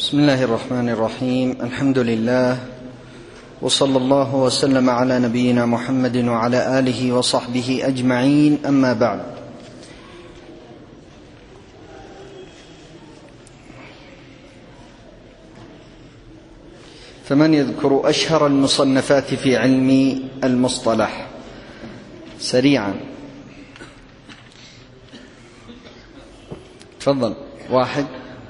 بسم الله الرحمن الرحيم. الحمد لله، وصلى الله وسلم على نبينا محمد وعلى آله وصحبه أجمعين، أما بعد. فمن يذكر أشهر المصنفات في علم المصطلح سريعا؟ تفضل. واحد،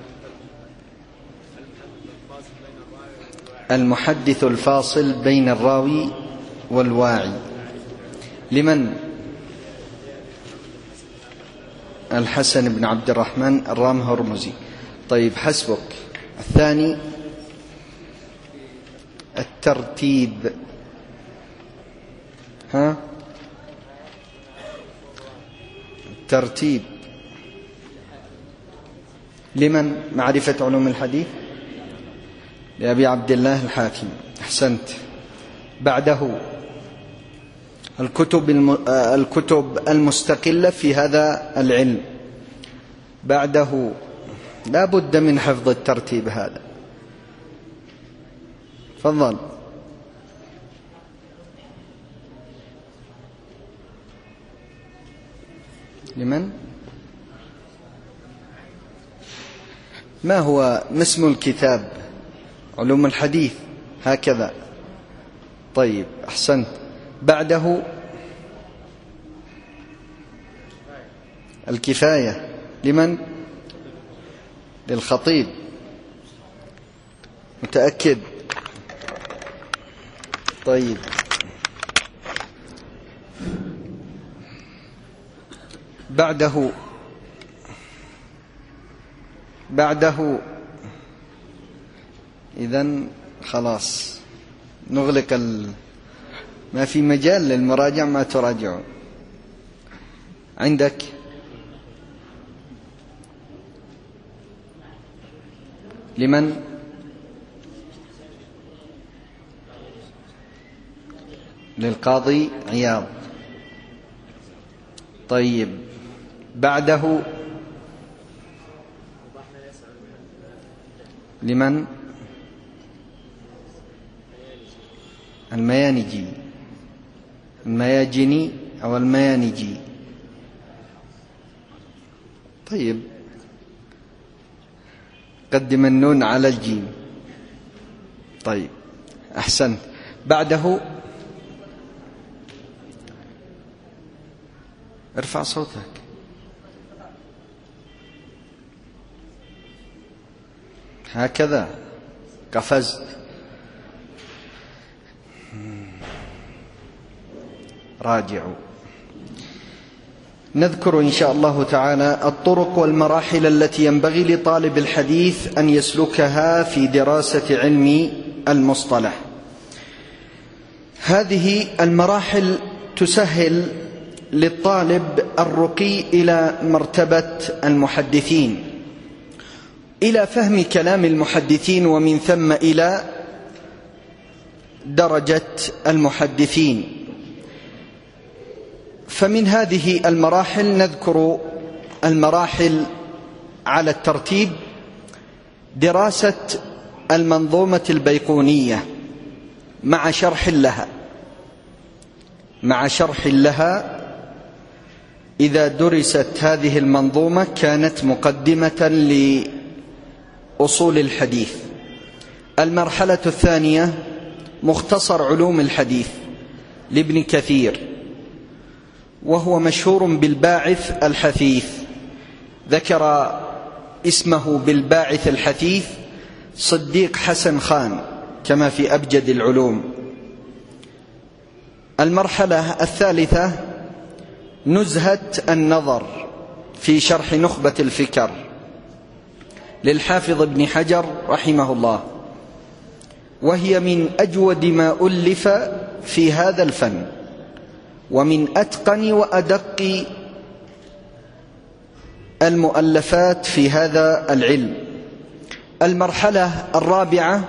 المحدث الفاصل بين الراوي والواعي. لمن؟ الحسن بن عبد الرحمن الرامهرمزي. طيب، حسبك. الثاني، الترتيب. الترتيب لمن؟ معرفة علوم الحديث لأبي عبد الله الحاكم. أحسنت. بعده الكتب المستقلة في هذا العلم. بعده لا بد من حفظ الترتيب هذا. تفضل. لمن؟ ما هو اسم الكتاب؟ علوم الحديث، هكذا. طيب، أحسنت. بعده الكفاية. لمن؟ للخطيب. متأكد؟ طيب، بعده إذن خلاص نغلق ما في مجال للمراجع، ما تراجعون. عندك لمن؟ للقاضي عياض. طيب، بعده لمن؟ المياجني أو الميانجي. طيب، قدم النون على الجيم. طيب، أحسنت. بعده ارفع صوتك. هكذا قفزت. راجعوا. نذكر إن شاء الله تعالى الطرق والمراحل التي ينبغي لطالب الحديث أن يسلكها في دراسة علم المصطلح. هذه المراحل تسهل للطالب الرقي إلى مرتبة المحدثين، إلى فهم كلام المحدثين، ومن ثم إلى درجة المحدثين. فمن هذه المراحل نذكر المراحل على الترتيب: دراسة المنظومة البيقونية مع شرح لها. إذا درست هذه المنظومة كانت مقدمة لأصول الحديث. المرحلة الثانية مختصر علوم الحديث لابن كثير، وهو مشهور بالباعث الحثيث. ذكر اسمه بالباعث الحثيث صديق حسن خان كما في أبجد العلوم. المرحلة الثالثة نزهة النظر في شرح نخبة الفكر للحافظ ابن حجر رحمه الله، وهي من أجود ما ألف في هذا الفن، ومن أتقن وأدق المؤلفات في هذا العلم. المرحلة الرابعة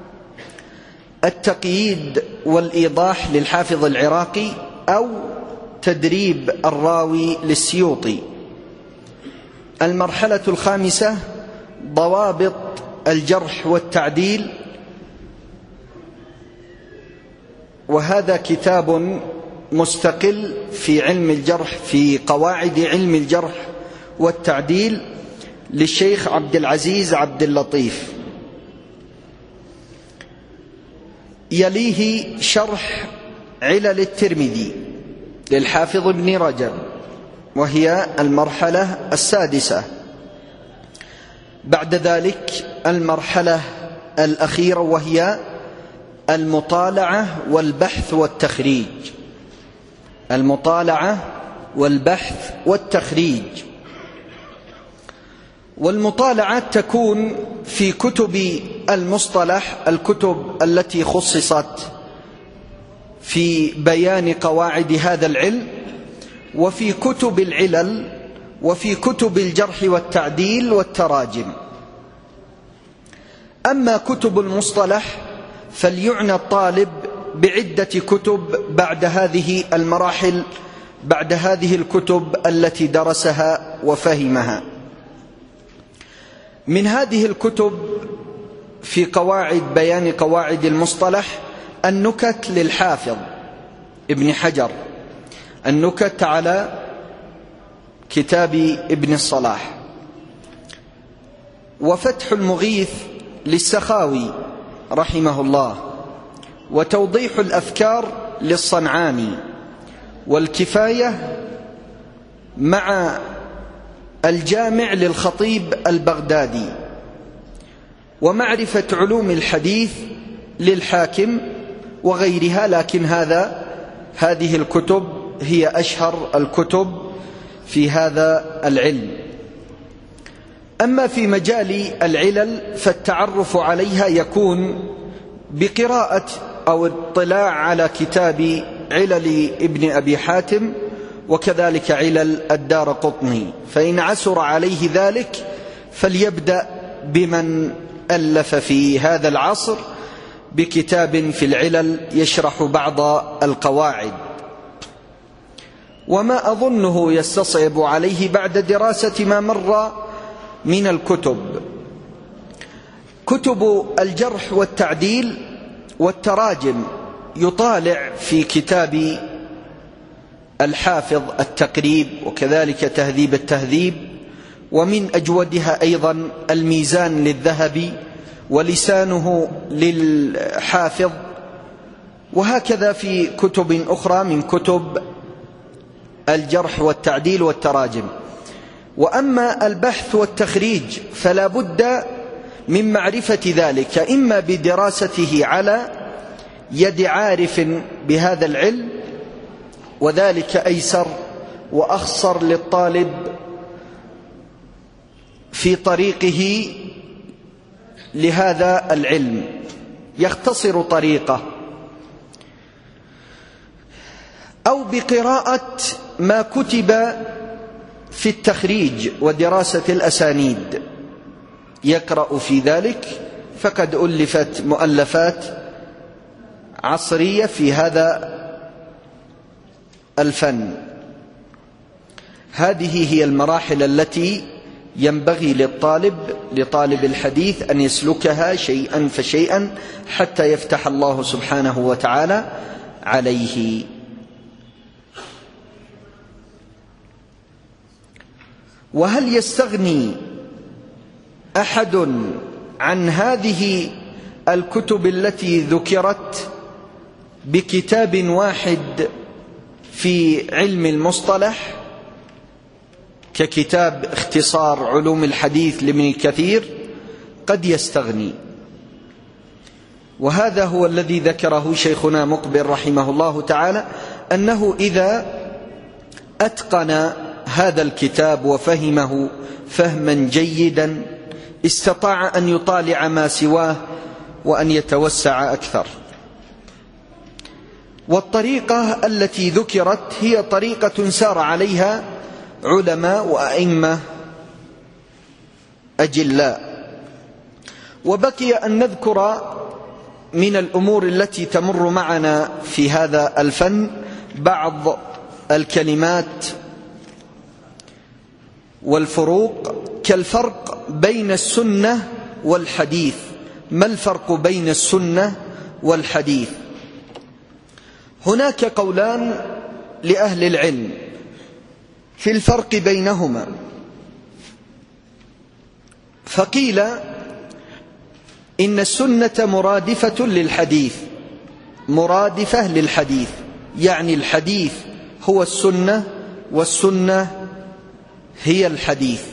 التقييد والإيضاح للحافظ العراقي أو تدريب الراوي للسيوطي. المرحلة الخامسة ضوابط الجرح والتعديل، وهذا كتاب مستقل في علم الجرح، في قواعد علم الجرح والتعديل للشيخ عبد العزيز عبد اللطيف. يليه شرح علل الترمذي للحافظ ابن رجب، وهي المرحلة السادسة. بعد ذلك المرحلة الأخيرة، وهي المطالعة والبحث والتخريج. المطالعة والبحث والتخريج. والمطالعة تكون في كتب المصطلح، الكتب التي خصصت في بيان قواعد هذا العلم، وفي كتب العلل، وفي كتب الجرح والتعديل والتراجم. أما كتب المصطلح فليعنى الطالب بعدة كتب بعد هذه المراحل، بعد هذه الكتب التي درسها وفهمها. من هذه الكتب في قواعد بيان قواعد المصطلح النكت للحافظ ابن حجر، النكت على كتاب ابن الصلاح، وفتح المغيث للسخاوي رحمه الله، وتوضيح الأفكار للصنعاني، والكفاية مع الجامع للخطيب البغدادي، ومعرفة علوم الحديث للحاكم وغيرها. لكن هذه الكتب هي أشهر الكتب في هذا العلم. أما في مجال العلل فالتعرف عليها يكون بقراءة أو اطلاع على كتاب علل ابن أبي حاتم، وكذلك علل الدارقطني. فإن عسر عليه ذلك فليبدأ بمن ألف في هذا العصر بكتاب في العلل يشرح بعض القواعد، وما أظنه يستصعب عليه بعد دراسة ما مر من الكتب. كتب الجرح والتعديل والتراجم يطالع في كتاب الحافظ التقريب، وكذلك تهذيب التهذيب، ومن أجودها أيضا الميزان للذهبي، ولسانه للحافظ، وهكذا في كتب أخرى من كتب الجرح والتعديل والتراجم. وأما البحث والتخريج فلا بد من معرفة ذلك، إما بدراسته على يد عارف بهذا العلم، وذلك أيسر وأخصر للطالب في طريقه لهذا العلم، يختصر طريقه، أو بقراءة ما كتب في التخريج ودراسة الأسانيد يقرأ في ذلك، فقد ألفت مؤلفات عصرية في هذا الفن. هذه هي المراحل التي ينبغي لطالب الحديث أن يسلكها شيئا فشيئا حتى يفتح الله سبحانه وتعالى عليه. وهل يستغني أحد عن هذه الكتب التي ذكرت بكتاب واحد في علم المصطلح ككتاب اختصار علوم الحديث لابن كثير؟ قد يستغني، وهذا هو الذي ذكره شيخنا مقبل رحمه الله تعالى، أنه إذا أتقن هذا الكتاب وفهمه فهما جيدا استطاع أن يطالع ما سواه وأن يتوسع أكثر. والطريقة التي ذكرت هي طريقة سار عليها علماء وأئمة أجلاء. وبقي أن نذكر من الأمور التي تمر معنا في هذا الفن بعض الكلمات والفروق، كالفرق بين السنة والحديث. ما الفرق بين السنة والحديث؟ هناك قولان لأهل العلم في الفرق بينهما. فقيل إن السنة مرادفة للحديث، مرادفة للحديث، يعني الحديث هو السنة والسنة هي الحديث،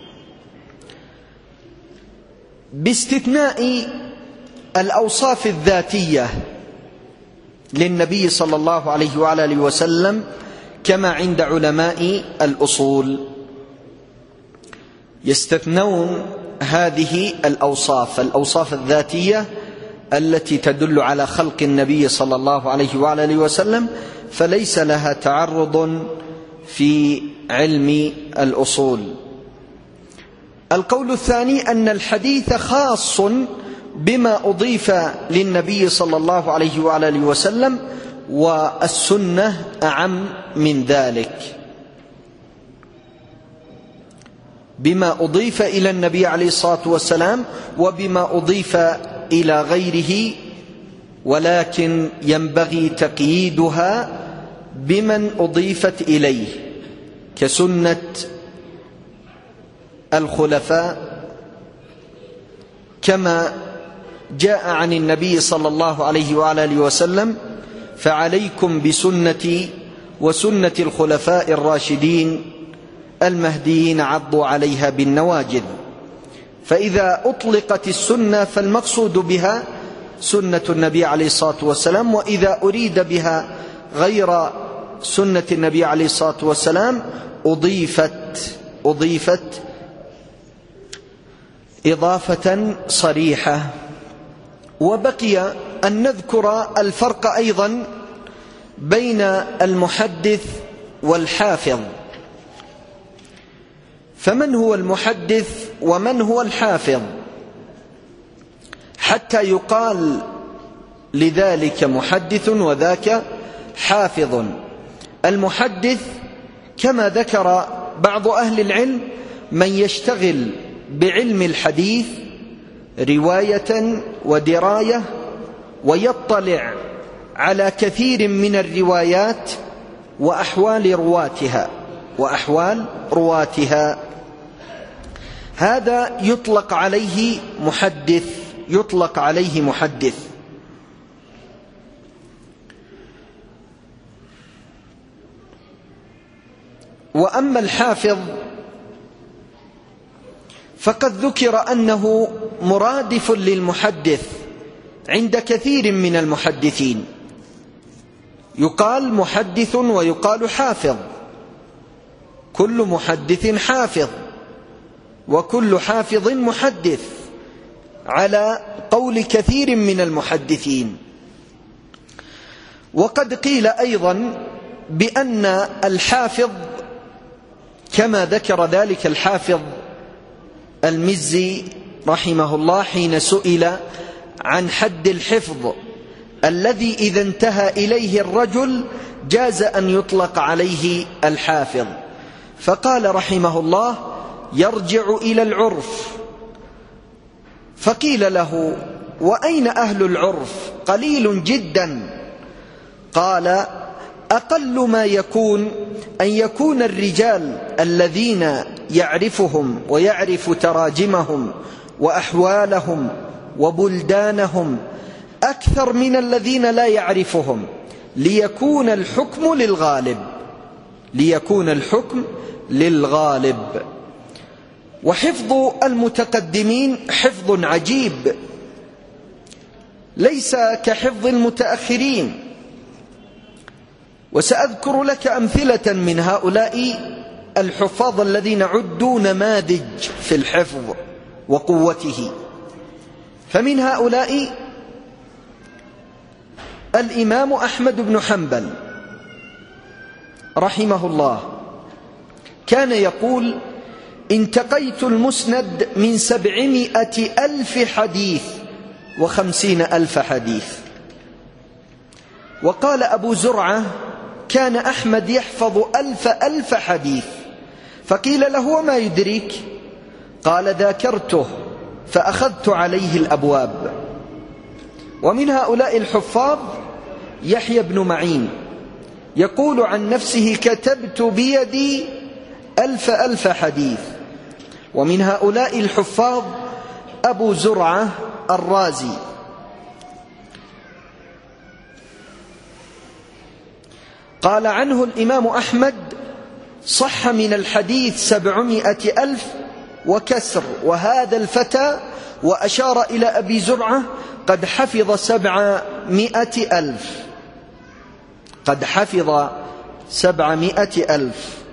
باستثناء الأوصاف الذاتية للنبي صلى الله عليه وعلى آله وسلم كما عند علماء الأصول، يستثنون هذه الأوصاف الذاتية التي تدل على خلق النبي صلى الله عليه وعلى آله وسلم، فليس لها تعرض في علم الأصول. القول الثاني أن الحديث خاص بما أضيف للنبي صلى الله عليه وعلى آله وسلم، والسنة أعم من ذلك، بما أضيف إلى النبي عليه الصلاة والسلام وبما أضيف إلى غيره، ولكن ينبغي تقييدها بمن أضيفت إليه، كسنة الخلفاء كما جاء عن النبي صلى الله عليه وعلى آله وسلم: فعليكم بسنتي وسنة الخلفاء الراشدين المهديين عضوا عليها بالنواجذ. فإذا أطلقت السنة فالمقصود بها سنة النبي عليه الصلاة والسلام، وإذا أريد بها غير سنة النبي عليه الصلاة والسلام أضيفت إضافة صريحة. وبقي أن نذكر الفرق أيضا بين المحدث والحافظ. فمن هو المحدث ومن هو الحافظ حتى يقال لذلك محدث وذاك حافظ؟ المحدث كما ذكر بعض أهل العلم من يشتغل بعلم الحديث رواية ودراية، ويطلع على كثير من الروايات وأحوال رواتها، هذا يطلق عليه محدث. وأما الحافظ فقد ذكر أنه مرادف للمحدث عند كثير من المحدثين، يقال محدث ويقال حافظ، كل محدث حافظ وكل حافظ محدث، على قول كثير من المحدثين. وقد قيل أيضا بأن الحافظ كما ذكر ذلك الحافظ المزي رحمه الله حين سئل عن حد الحفظ الذي إذا انتهى إليه الرجل جاز أن يطلق عليه الحافظ، فقال رحمه الله: يرجع إلى العرف. فقيل له: وأين أهل العرف؟ قليل جدا. قال: أقل ما يكون أن يكون الرجال الذين يعرفهم ويعرف تراجمهم وأحوالهم وبلدانهم أكثر من الذين لا يعرفهم، ليكون الحكم للغالب. وحفظ المتقدمين حفظ عجيب، ليس كحفظ المتأخرين. وسأذكر لك أمثلة من هؤلاء الحفاظ الذين عدوا نماذج في الحفظ وقوته. فمن هؤلاء الإمام أحمد بن حنبل رحمه الله، كان يقول: انتقيت المسند من 700,000 حديث و50,000 حديث. وقال أبو زرعة: كان أحمد يحفظ 1,000 حديث. فقيل له: وما يدريك؟ قال: ذاكرته فأخذت عليه الأبواب. ومن هؤلاء الحفاظ يحيى بن معين يقول عن نفسه: كتبت بيدي 1000 حديث. ومن هؤلاء الحفاظ أبو زرعة الرازي قال عنه الإمام أحمد: صح من الحديث 700,000 وكسر. وهذا الفتى، وأشار إلى أبي زرعة، قد حفظ 700,000، قد حفظ 700,000.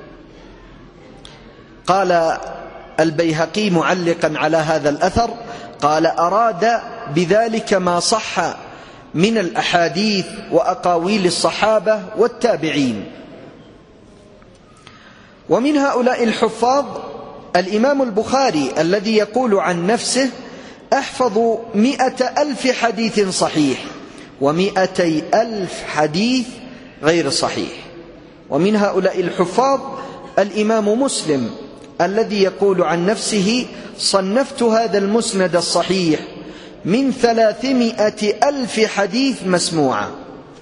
قال البيهقي معلقا على هذا الأثر: قال: أراد بذلك ما صح من الأحاديث وأقاويل الصحابة والتابعين. ومن هؤلاء الحفاظ الإمام البخاري الذي يقول عن نفسه: أحفظ 100,000 حديث صحيح و200,000 حديث غير صحيح. ومن هؤلاء الحفاظ الإمام مسلم الذي يقول عن نفسه: صنفت هذا المسند الصحيح من 300,000 حديث مسموعة.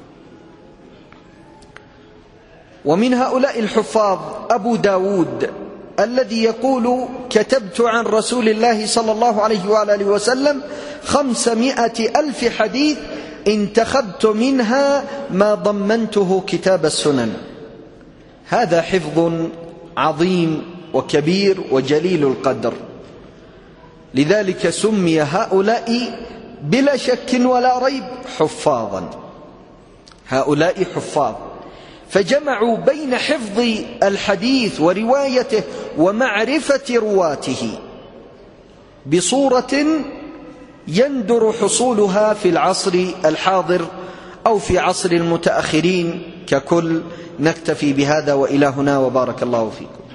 ومن هؤلاء الحفاظ أبو داود الذي يقول: كتبت عن رسول الله صلى الله عليه وآله وسلم 500,000 حديث، انتخبت منها ما ضمنته كتاب السنن. هذا حفظ عظيم وكبير وجليل القدر، لذلك سمي هؤلاء بلا شك ولا ريب حفاظا. هؤلاء حفاظ، فجمعوا بين حفظ الحديث وروايته ومعرفة رواته بصورة يندر حصولها في العصر الحاضر أو في عصر المتأخرين ككل. نكتفي بهذا وإلى هنا، وبارك الله فيكم.